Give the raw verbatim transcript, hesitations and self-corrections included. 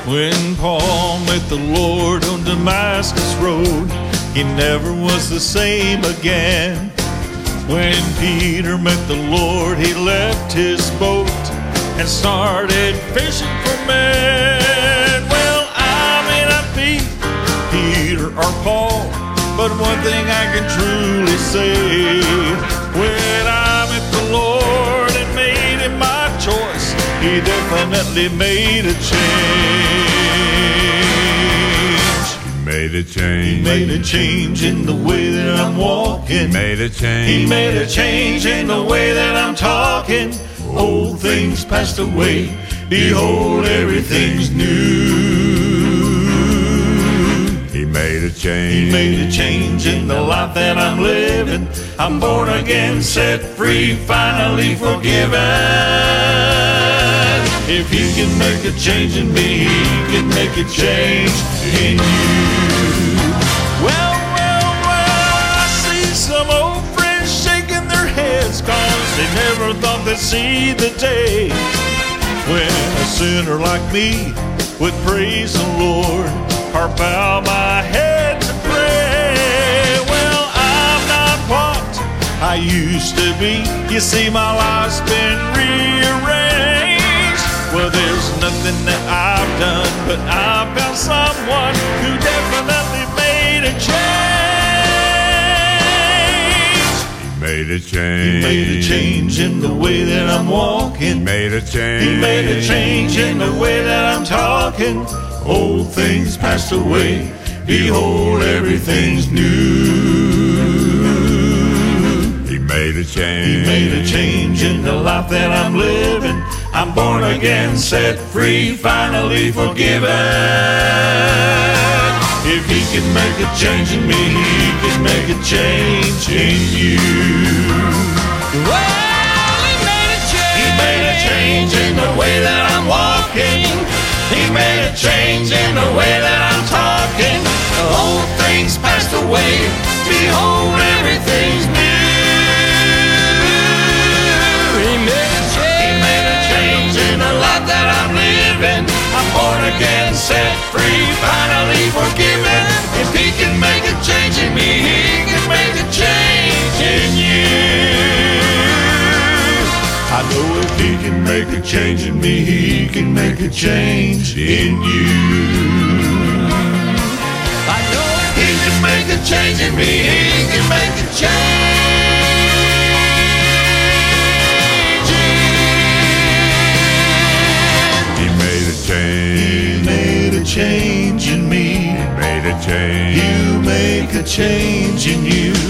When Paul met the Lord on Damascus Road, he never was the same again. When Peter met the Lord, he left his boat and started fishing for men. Well, I may not be Peter or Paul, but one thing I can truly say, when I met the Lord and made him my choice, he definitely made a change. Made a change. He made a change in the way that I'm walking. Made a change. He made a change in the way that I'm talking. Old things passed away. Behold, everything's new. He made a change. He made a change in the life that I'm living. I'm born again, set free, finally forgiven. If he can make a change in me, he can make a change in you. Well, well, well, I see some old friends shaking their heads, cause they never thought they'd see the day when a sinner like me would praise the Lord or bow my head to pray. Well, I'm not what I used to be. You see, my life's been rearranged. Well, there's nothing that I've done, but I found someone who definitely made a change. He made a change. He made a change in the way that I'm walking. He made a change. He made a change in the way that I'm talking. Old things passed away. Behold, everything's new. He made a change. He made a change in the life that I'm living. I'm born again, set free, finally forgiven. If he can make a change in me, he can make a change in you. Well, he made a change. He made a change in the way that I'm walking. He made a change in the way that I'm talking. The old things passed away. Behold, everything's new. I'm born again, set free, finally forgiven. If he can make a change in me, he can make a change in you. I know if he can make a change in me, he can make a change in you. I know if he can make a change in me, he can make a change. Change. He made a change in me. He made a change. You make a change in you.